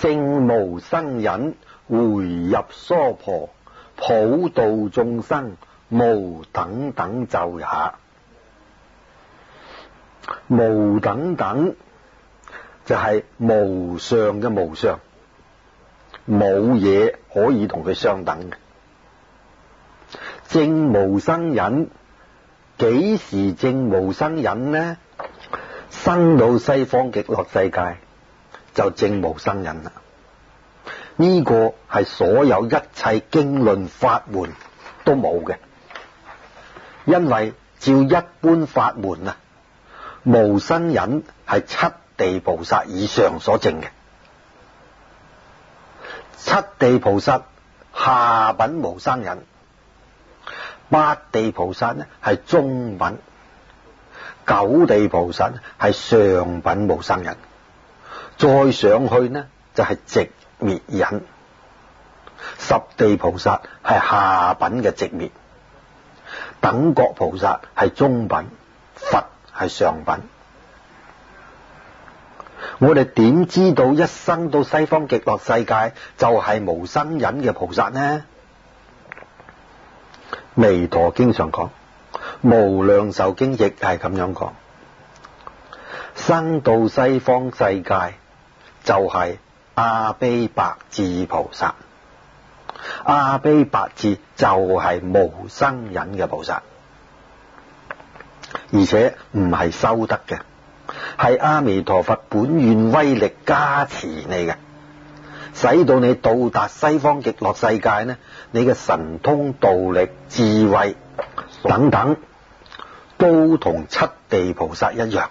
證無生忍，回入娑婆，普度眾生，無等等咒也。無等等就係無上嘅無上，冇嘢可以同佢相等嘅。證無生忍，幾時證無生忍呢？生到西方極樂世界就證無生忍啦。呢個係所有一切經論法門都冇嘅，因為照一般法門啊，無生忍係七地菩薩以上所證嘅。七地菩薩下品無生忍，八地菩薩呢係中品，九地菩薩係上品無生忍，再上去呢就係寂滅忍，十地菩薩係下品嘅寂滅，等覺菩薩係中品，佛係上品。我哋點知道一生到西方極樂世界就係無生忍嘅菩薩呢？彌陀經上講，無量壽經亦係咁樣講，生到西方世界就係阿鞞白智菩薩，阿鞞白智就係無生忍嘅菩薩，而且唔係修得嘅，係阿彌陀佛本願威力加持你嘅，使到你到達西方極樂世界呢，你嘅神通道力智慧等等都同七地菩薩一樣。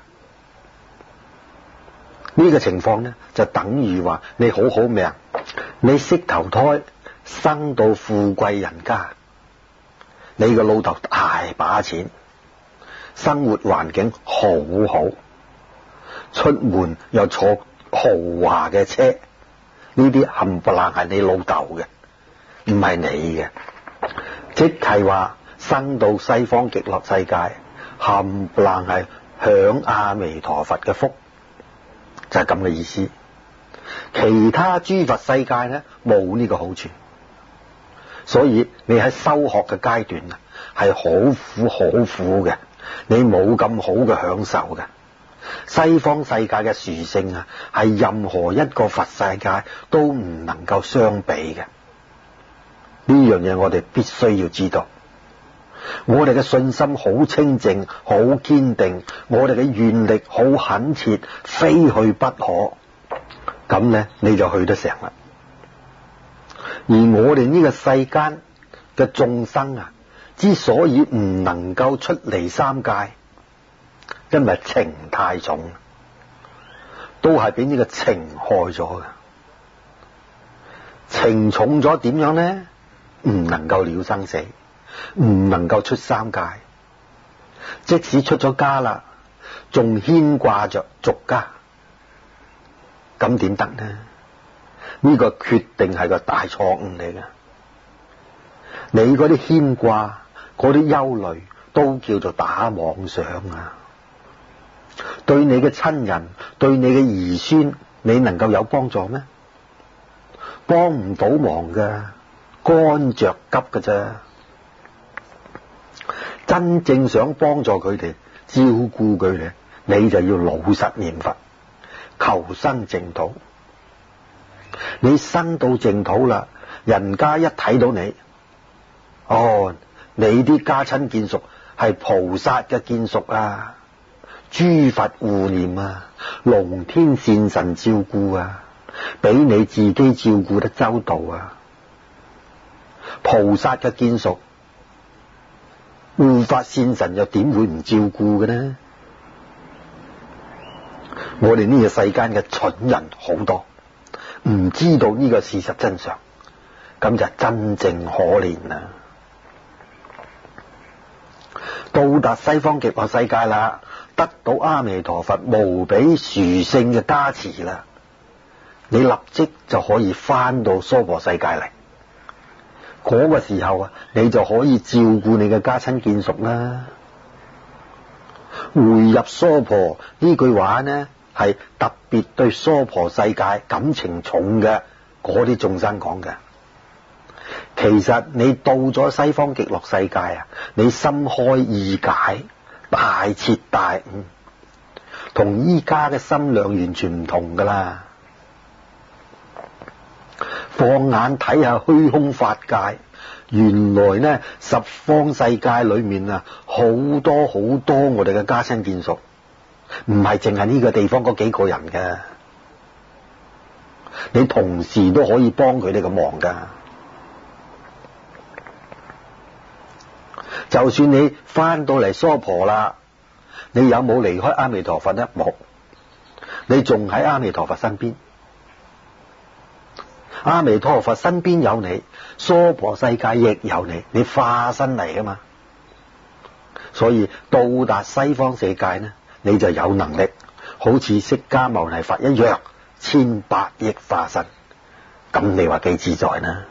呢個情況呢就等於話你好好命，你識投胎生到富貴人家，你個老豆大把錢，生活環境好好，出門又坐豪華嘅車，呢啲冚唪唥係你老豆嘅，唔係你嘅。即係話生到西方極樂世界，冚唪唥係享阿彌陀佛嘅福，就係咁嘅意思。其他諸佛世界呢冇呢個好處，所以你喺修學嘅階段啊係好苦好苦嘅，你冇咁好嘅享受嘅。西方世界嘅殊勝啊，係任何一個佛世界都唔能夠相比嘅。呢樣嘢我哋必須要知道。我哋嘅信心好清淨，好堅定，我哋嘅願力好懇切，非去不可。咁呢，你就去得成啦。而我哋呢個世間嘅眾生啊，之所以唔能夠出離三界，因為情太重，都係俾呢個情害咗嘅。情重咗點樣呢？唔能夠了生死，唔能夠出三界。即使出咗家啦，仲牽掛着俗家，咁點得呢？呢個決定係個大錯誤嚟嘅。你嗰啲牽掛，嗰啲憂慮，都叫做打妄想啊！對你嘅親人，對你嘅兒孫，你能夠有幫助咩？幫唔到忙㗎，乾着急㗎啫。真正想幫助佢哋，照顧佢哋，你就要老實念佛，求生淨土。你生到淨土啦，人家一睇到你，哦，你啲家親眷屬係菩薩嘅眷屬啊，諸佛護念啊，龍天善神照顧啊，比你自己照顧得周到啊。菩薩嘅眷屬，護法善神又點會唔照顧嘅呢？我哋呢個世間嘅蠢人好多，唔知道呢個事實真相，咁就真正可憐啦。到達西方極樂世界啦，得到阿彌陀佛無比殊勝嘅加持啦，你立即就可以翻到娑婆世界嚟。嗰個時候啊，你就可以照顧你嘅家親眷屬啦。回入娑婆呢句話呢， 係特別對娑婆世界感情重嘅嗰啲眾生講嘅。其實你到咗西方極樂世界啊，你心開意解，大徹大悟，同依家嘅心量完全唔同噶啦。放眼睇下虛空法界，原來呢十方世界裏面啊，好多好多我哋嘅家親眷屬，唔係淨係呢個地方嗰幾個人嘅，你同時都可以幫佢哋嘅忙噶。就算你翻到嚟娑婆啦，你有冇離開阿彌陀佛呢？冇，你仲喺阿彌陀佛身邊。阿彌陀佛身邊有你，娑婆世界亦有你，你化身嚟噶嘛。所以到達西方世界呢，你就有能力好似釋迦牟尼佛一樣，1800億化身，咁你話幾自在呢？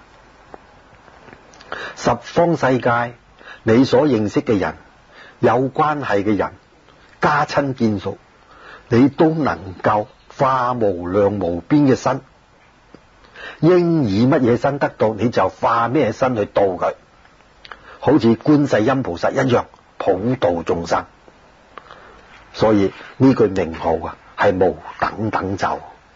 十方世界你所認識嘅人，有關係嘅人，家親眷屬，你都能夠化無量無邊嘅身，應以乜嘢身得到，你就化咩身去度佢，好似觀世音菩薩一樣普度眾生。所以呢句名號啊，係無等等咒。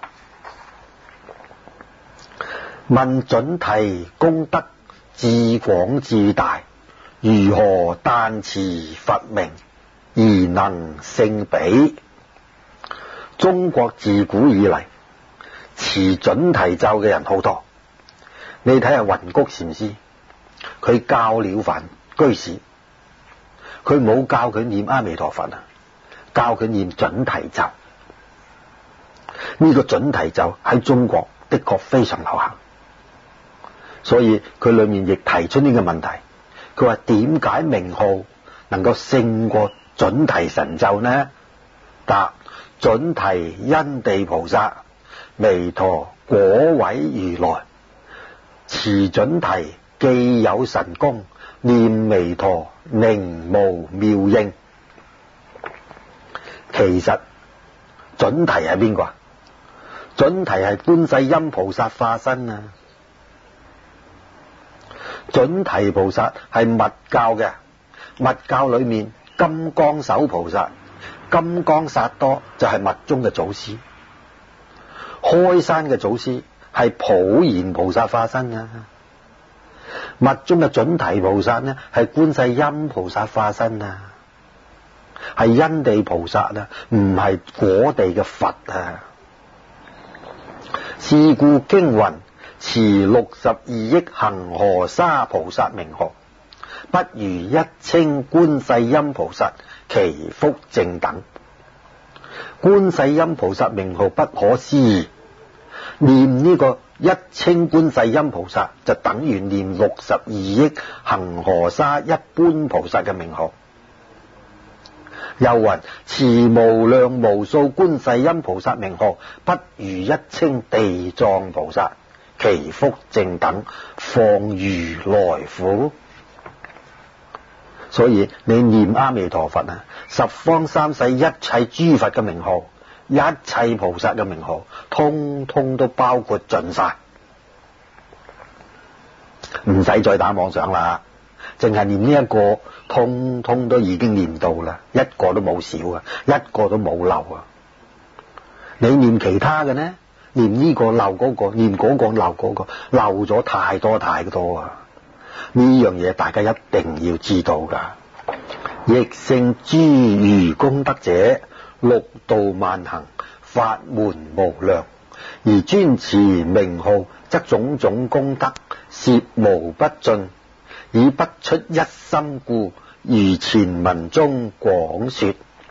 問準提功德至廣至大，如何但持佛名而能勝彼？中國自古以嚟持準提咒嘅人好多。你睇下雲谷禪師，佢教了凡居士，佢冇教佢念阿彌陀佛啊，教佢念準提咒。呢個準提咒喺中國的確非常流行，所以佢裏面亦提出呢個問題。佢話點解名號能夠勝過準提神咒呢？答：準提因地菩薩，彌陀果位如來。持準提既有神功，念彌陀寧無妙應。其實準提係邊個啊？準提係觀世音菩薩化身啊！準提菩薩係密教嘅，密教裏面金剛手菩薩、金剛薩多就係密宗嘅祖師，開山嘅祖師係普賢菩薩化身啊！密宗嘅準提菩薩呢係觀世音菩薩化身啊，係因地菩薩啊，唔係果地嘅佛啊。是故經云：持62億恒河沙菩薩名號，不如一稱觀世音菩薩，其福正等。觀世音菩薩名號不可思議，念呢個一稱觀世音菩薩就等於念62億恒河沙一般菩薩嘅名號。又云：持無量無數觀世音菩薩名號，不如一稱地藏菩薩，其福正等，況如來乎？所以你念阿彌陀佛啊，十方三世一切諸佛嘅名號，一切菩薩嘅名號，通通都包括盡晒，唔使再打妄想啦。淨係念呢一個，通通都已經念到啦，一個都冇少啊，一個都冇漏啊。你念其他嘅呢？念呢個漏嗰個，念嗰個漏嗰個，漏咗太多太多啊！呢樣嘢大家一定要知道噶。亦勝諸餘功德者，六度萬行，法門無量，而專持名號，則種種功德涉無不盡。以不出一心故，如前文中廣說。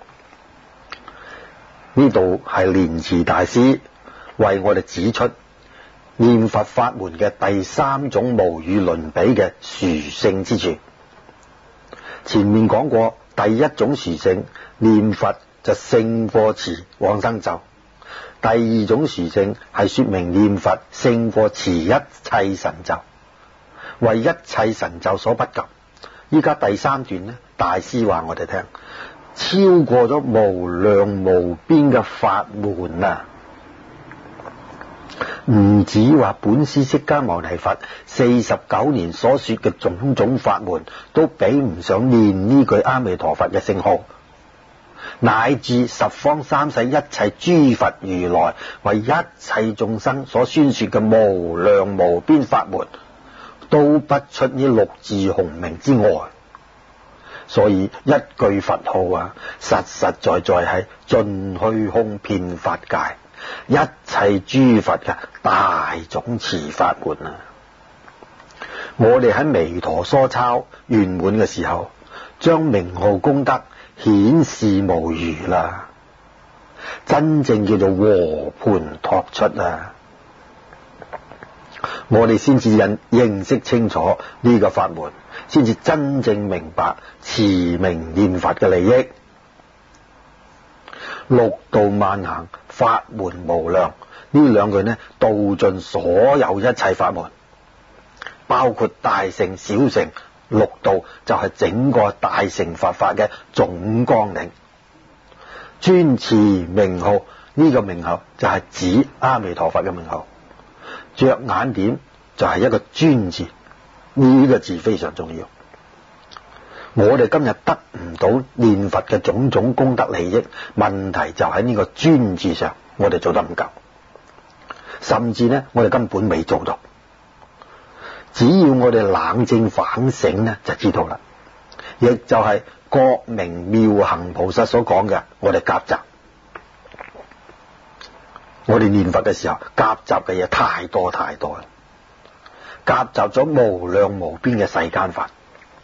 呢度係蓮池大師為我哋指出念佛法門嘅第三種無與倫比嘅殊勝之處。前面講過，第一種殊勝，念佛就勝過持往生咒；第二種殊勝係說明念佛勝過持一切神咒，為一切神咒所不及。依家第三段呢，大師話我哋聽， 超過咗無量無邊嘅法門啊！唔止話本師釋迦牟尼佛49年所說嘅種種法門都比唔上念呢句阿彌陀佛嘅聖號，乃至十方三世一切諸佛如來為一切眾生所宣說嘅無量無邊法門，都不出呢六字洪名之外。所以一句佛號啊，實實在在係盡虛空遍法界一切諸佛嘅大總持法門啊！我哋喺彌陀梭抄圓滿嘅時候，將名號功德顯示無餘啦，真正叫做和盤托出啊！我哋先至認識清楚呢個法門，先至真正明白持名念佛嘅利益。六度萬行，法門無量，呢兩句呢，道盡所有一切法門，包括大乘小乘，六度就係整個大乘佛法嘅總綱領。專持名號，呢個名號就係指阿彌陀佛嘅名號，着眼點就係一個專字，呢個字非常重要。我哋今日得唔到念佛嘅種種功德利益，問題就喺呢個專字上，我哋做得唔夠，甚至呢，我哋根本未做到。只要我哋冷靜反省呢，就知道啦。亦就係覺明妙行菩薩所講嘅，我哋夾雜。我哋念佛嘅時候，夾雜嘅嘢太多太多啦，夾雜咗無量無邊嘅世間法。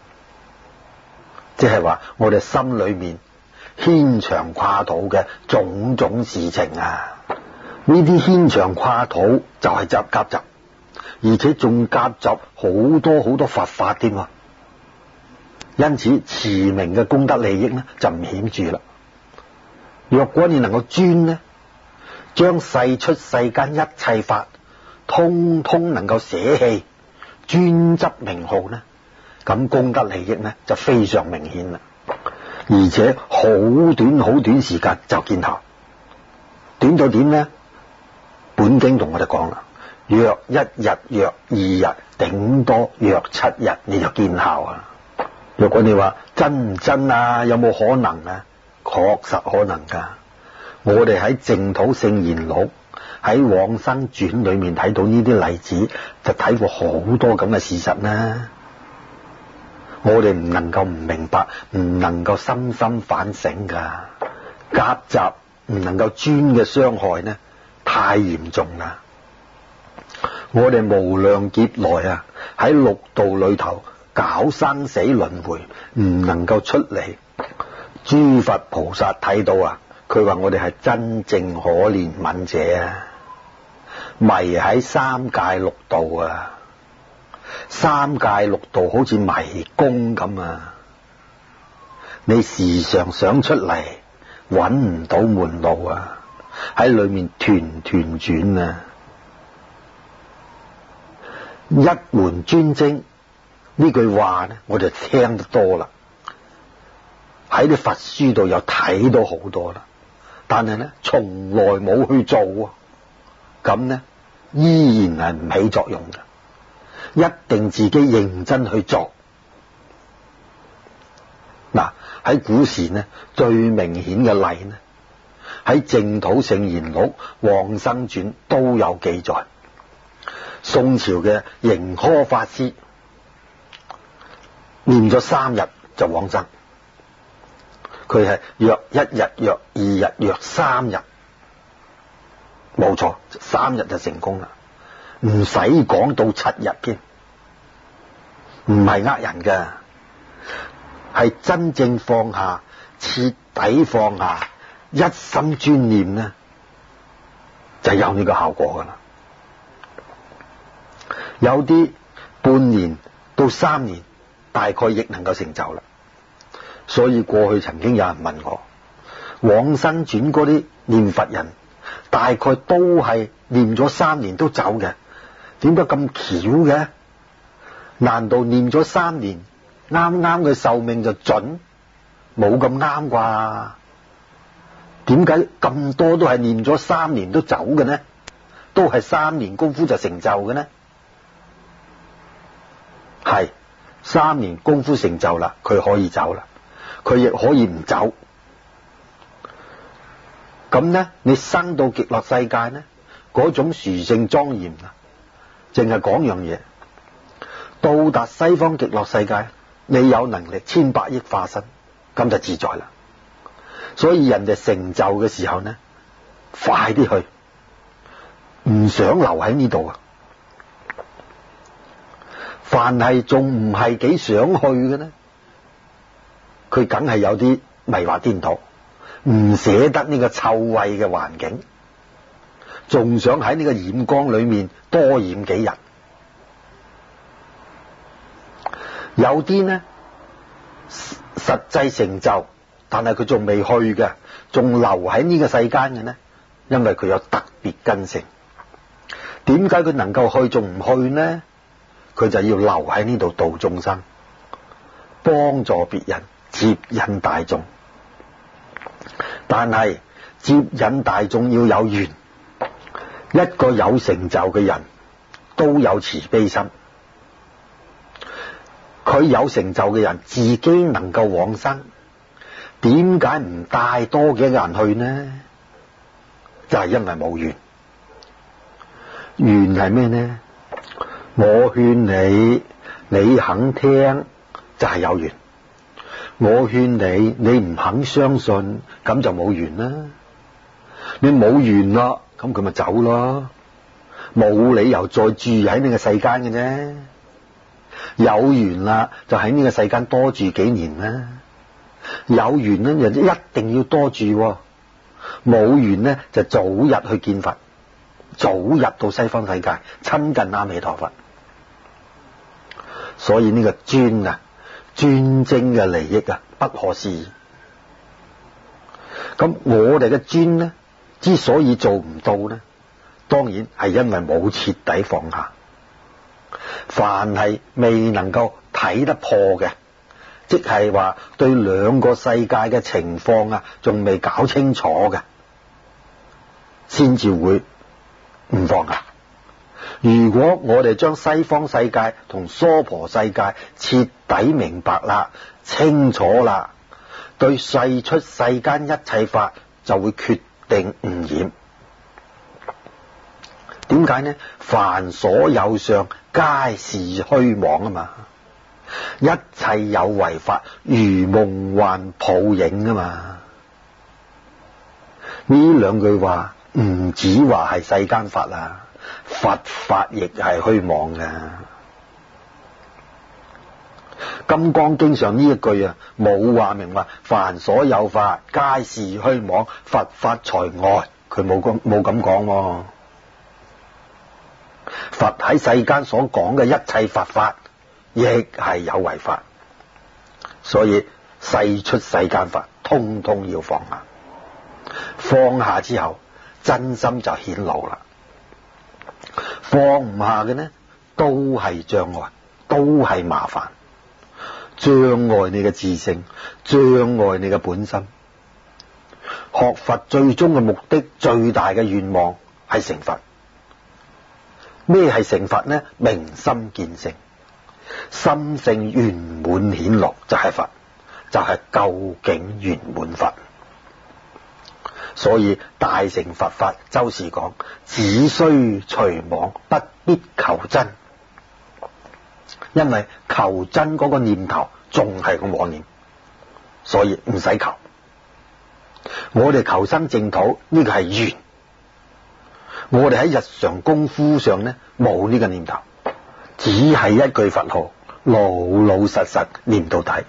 即係話我哋心裏面牽腸跨肚嘅種種事情啊，呢啲牽腸跨肚就係夾雜，而且仲夾雜好多好多佛法添啊！因此持名嘅功德利益呢就唔顯著啦。若果你能夠專呢，將世出世間一切法通通能夠捨棄，專執名號呢，咁功德利益呢就非常明顯啦，而且好短時間就見效。短到點呢？本經同我哋講啦，約一日、約2日，頂多約7日，你就見效啊！如果你話真唔真啊？有冇可能啊？確實可能噶。我哋喺淨土聖言錄喺往生傳裏面睇到呢啲例子，就睇過好多咁嘅事實啦。我哋唔能夠唔明白，唔能夠深深反省噶。夾雜唔能夠專嘅傷害呢，太嚴重啦。我哋無量劫來啊，喺六道裏頭搞生死輪迴，唔能夠出嚟。諸佛菩薩睇到啊，佢話我哋係真正可憐憫者啊，迷喺三界六道啊。三界六道好似迷宮咁啊，你時常想出嚟，搵唔到門路啊，喺裏面團團轉啊。一門專精呢句話呢，我就聽得多啦，喺啲佛書度又睇到好多啦，但係呢，從來冇去做啊，咁呢，依然係唔起作用嘅。一定自己認真去做。嗱，喺古時呢，最明顯嘅例呢，喺淨土聖言錄、往生傳都有記載。宋朝嘅盈科法師念咗3日就往生，佢係約1日、約2日、約3日，冇錯，3日就成功啦。唔使講到7日添，唔係呃人㗎，係真正放下，徹底放下，一心專念呢，就有呢個效果㗎啦。有啲半年到3年，大概亦能夠成就啦。所以過去曾經有人問我，往生傳嗰啲念佛人，大概都係念咗3年都走嘅。點解咁巧嘅？難道念咗3年，啱啱嘅壽命就準？ 冇咁啱啩？點解咁多都係念咗3年都走嘅呢？都係3年功夫就成就嘅呢？係3年功夫成就啦，佢可以走啦，佢亦可以唔走。咁呢，你生到極樂世界呢，嗰種殊勝莊嚴啊，淨係講樣嘢，到達西方極樂世界，你有能力千百億化身，咁就自在啦。所以人哋成就嘅時候呢，快啲去，唔想留喺呢度啊！凡係仲唔係幾想去嘅呢，佢梗係有啲迷惑顛倒，唔捨得呢個臭穢嘅環境，仲想喺呢個染缸裏面多染幾日。有啲呢實際成就，但係佢仲未去嘅，仲留喺呢個世間嘅呢，因為佢有特別根性。點解佢能夠去仲唔去呢？佢就要留喺呢度度眾生，幫助別人，接引大眾。但係接引大眾要有緣，一個有成就嘅人都有慈悲心。佢有成就嘅人自己能夠往生，點解唔帶多幾個人去呢？就係因為冇緣。緣係咩呢？我勸你，你肯聽就係有緣；我勸你，你唔肯相信，咁就冇緣啦。你冇緣啦，咁佢咪走咯，冇理由再住喺呢個世間嘅啫。有緣啦，就喺呢個世間多住幾年啦。有緣呢，人一定要多住；冇緣呢，就早日去見佛，早日到西方世界親近阿彌陀佛。所以呢個專精嘅利益啊，不可思議。咁我哋嘅專呢，之所以做唔到呢，當然係因為冇徹底放下。凡係未能夠睇得破嘅，即係話對兩個世界嘅情況啊，仲未搞清楚嘅，先至會唔放下。如果我哋將西方世界同娑婆世界徹底明白啦、清楚啦，對世出世間一切法就會決定唔染。點解呢？凡所有相，皆是虛妄啊嘛！一切有為法，如夢幻泡影啊嘛！呢兩句話唔止話係世間法啊，佛法亦係虛妄嘅。金剛經上呢一句啊，冇話明話凡所有法，皆是虛妄，佛法除外，佢冇咁講。佛喺世間所講嘅一切佛法，亦係有為法，所以世出世間法，通通要放下。放下之後，真心就顯露啦。放唔下嘅呢，都係障礙，都係麻煩，障礙你嘅自性，障礙你嘅本心。學佛最終嘅目的，最大嘅願望係成佛。咩係成佛呢？明心見性，心性圓滿顯露就係佛，就係究竟圓滿佛。所以大乘佛法周時講，只需除妄，不必求真。因為求真嗰個念頭仲係個妄念，所以唔使求。我哋求生淨土，呢個係緣。我哋喺日常功夫上呢，冇呢個念頭，只係一句佛號，老老實實念到底。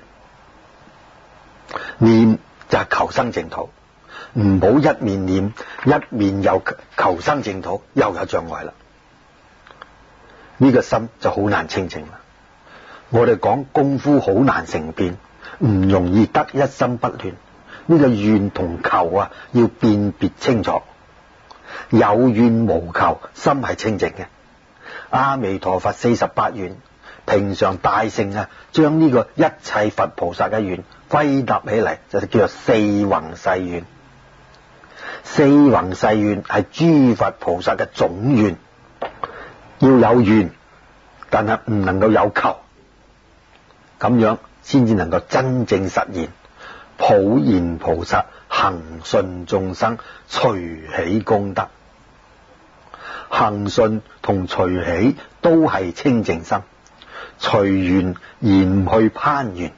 念就係求生淨土，唔好一面念，一面又求生淨土，又有障礙啦。呢個心就好難清淨啦。我哋講功夫好難成變，唔容易得一心不亂。呢個願同求啊，要辨別清楚。有願無求，心係清淨嘅。阿彌陀佛48願，平常大乘啊，將呢個一切佛菩薩嘅願歸納起嚟就叫做四弘誓願。四弘誓願係諸佛菩薩嘅總願，要有願，但係唔能夠有求，咁樣先至能夠真正實現普賢菩薩恒順眾生隨喜功德。恒順同隨喜都係清淨心，隨緣而唔去攀緣，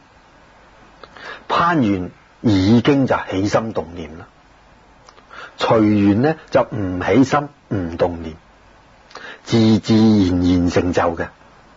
攀緣已經就起心動念啦。隨緣呢就唔起心唔動念，自自然然成就嘅。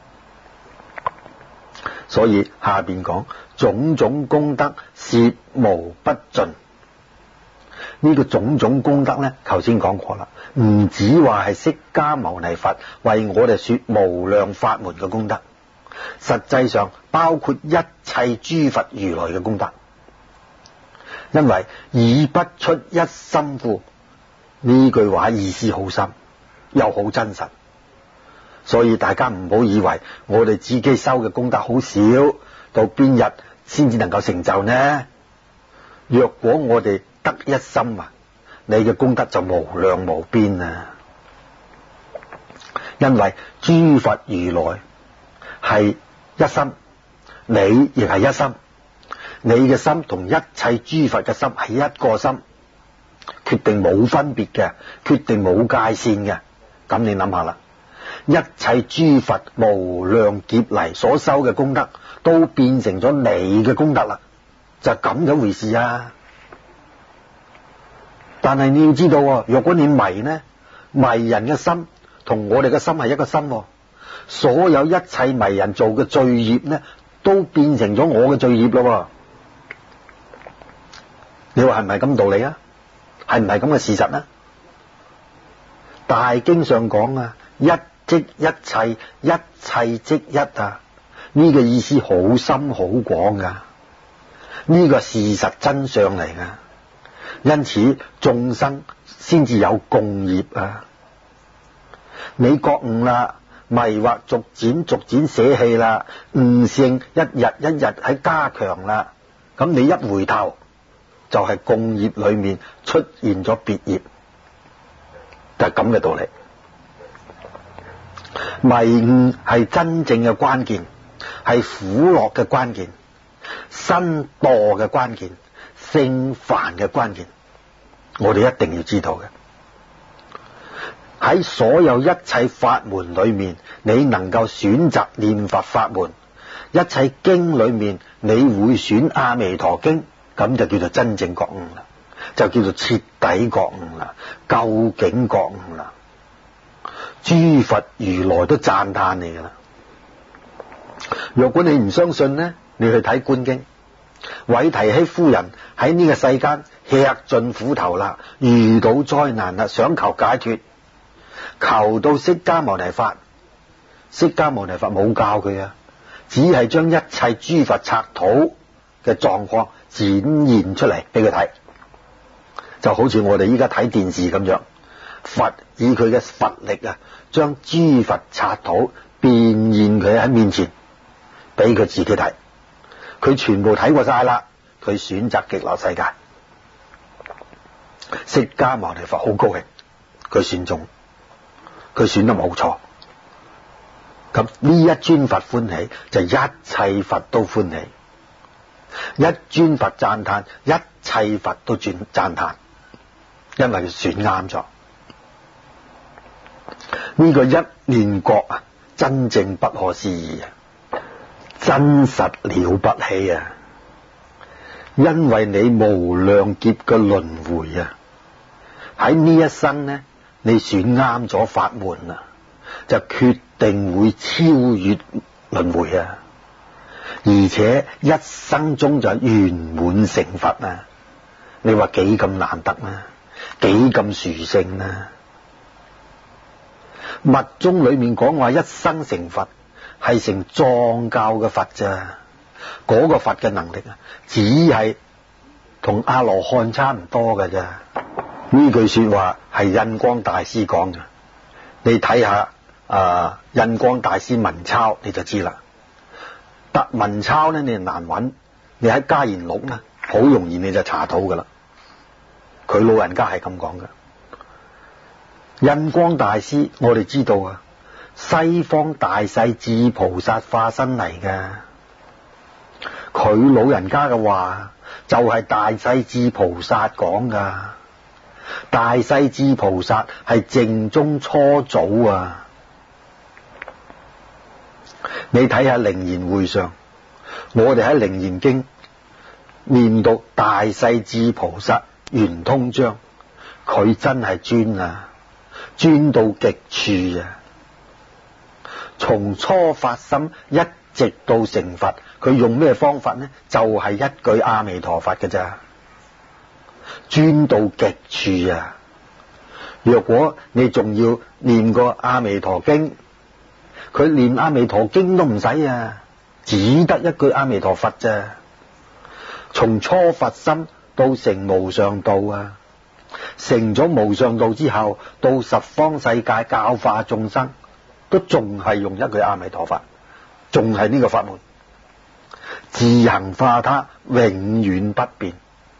所以下邊講種種功德攝無不盡。呢個種種功德呢，頭先講過啦，唔止話係釋迦牟尼佛為我哋說無量法門嘅功德，實際上包括一切諸佛如來嘅功德。因為以不出一心庫，呢句話意思好深又好真實，所以大家唔好以為我哋自己修嘅功德好少，到邊日先至能夠成就呢？若果我哋得一心啊，你嘅功德就無量無邊啊！因為諸佛如來係一心，你亦係一心。你嘅心同一切諸佛嘅心係一個心，決定冇分別嘅，決定冇界線嘅。咁你諗下啦，一切諸佛無量劫嚟所修嘅功德，都變成咗你嘅功德啦，就係咁樣回事啊！但係你要知道，若果你迷呢，迷人嘅心同我哋嘅心係一個心，所有一切迷人做嘅罪業呢，都變成咗我嘅罪業咯。你話係唔係咁道理啊？係唔係咁嘅事實呢？大經上講啊，一即一切，一切即一啊，呢個意思好深好廣噶，呢個事實真相嚟噶。因此眾生先至有共業啊！你覺悟啦，迷惑逐漸捨棄啦，悟性一日一日喺加強啦，咁你一回頭就係共業裏面出現咗別業，就係咁嘅道理。迷悟係真正嘅關鍵，係苦樂嘅關鍵，身墮嘅關鍵，聖凡嘅關鍵，我哋一定要知道嘅。喺所有一切法門裏面，你能夠選擇念佛法門，一切經裏面你會選阿彌陀經，咁就叫做真正覺悟啦，就叫做徹底覺悟啦，究竟覺悟啦。諸佛如來都讚嘆你噶啦。若果你唔相信呢，你去睇觀經，韋提希夫人喺呢個世間吃盡苦頭啦，遇到災難啦，想求解脫，求到釋迦牟尼佛，釋迦牟尼佛冇教佢啊，只係將一切諸佛剎土嘅狀況展現出嚟俾佢睇，就好似我哋依家睇電視咁樣，佛以佢嘅佛力啊，將諸佛剎土變現佢喺面前，俾佢自己睇，佢全部睇過晒啦，佢選擇極樂世界。釋迦牟尼佛好高興，佢選中，佢選得冇錯。咁呢一尊佛歡喜，就一切佛都歡喜；一尊佛讚嘆，一切佛都讚嘆，因為佢選啱咗。呢個一念覺啊，真正不可思議啊，真實了不起啊！因為你無量劫嘅輪迴啊，喺呢一生呢，你選啱咗法門啊，就決定會超越輪迴啊，而且一生中就圓滿成佛啊！你話幾咁難得啊，幾咁殊勝啊！密宗裏面講話一生成佛，係成藏教嘅佛咋，嗰個佛嘅能力啊，只係同阿羅漢差唔多㗎咋。呢句說話係印光大師講嘅，你睇下印光大師文鈔你就知啦。特文鈔呢，你難揾， 你喺家言錄呢，好容易你就查到噶啦。佢老人家係咁講嘅。印光大師，我哋知道啊，西方大勢至菩薩化身嚟嘅。佢老人家嘅話就係大勢至菩薩講噶。大勢至菩薩係淨宗初祖啊！你睇下楞嚴會上，我哋喺楞嚴經念到大勢至菩薩圓通章，佢真係專啊，專到極處啊！從初發心一直到成佛，佢用咩方法呢？就係一句阿彌陀佛嘅咋，專到極處啊！若果你仲要念個阿彌陀經，佢念阿彌陀經都唔使啊，只得一句阿彌陀佛咋。從初發心到成無上道啊，成咗無上道之後，到十方世界教化眾生，都仲係用一句阿彌陀佛，仲係呢個法門，自行化他，永遠不變。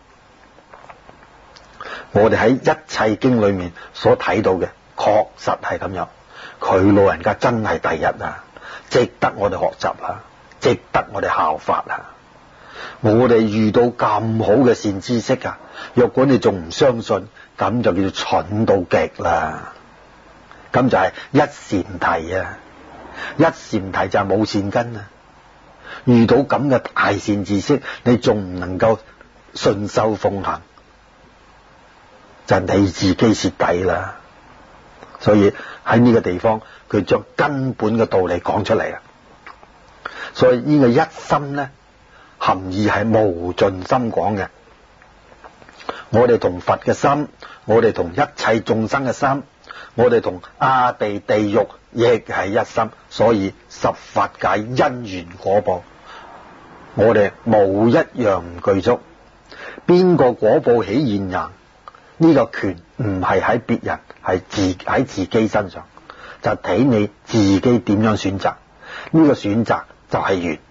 我哋喺一切經裏面所睇到嘅，確實係咁樣。佢老人家真係第一啊，值得我哋學習啊，值得我哋效法啊！我哋遇到咁好嘅善知識啊，若果你仲唔相信，咁就叫做蠢到極啦。咁就係一禪提啊，一禪提就係冇善根啊。遇到咁嘅大善知識，你仲唔能夠順受奉行，就你自己蝕底啦。所以喺呢個地方，佢將根本嘅道理講出嚟啊。所以呢個一心呢，含義係無盡心講嘅。我哋同佛嘅心，我哋同一切眾生嘅心，我哋同阿地地獄亦係一心。所以十法界因緣果報，我哋冇一樣唔具足。邊個果報起現行？呢個權唔係喺別人，係喺自己身上，就睇你自己點樣選擇。呢個選擇就係緣。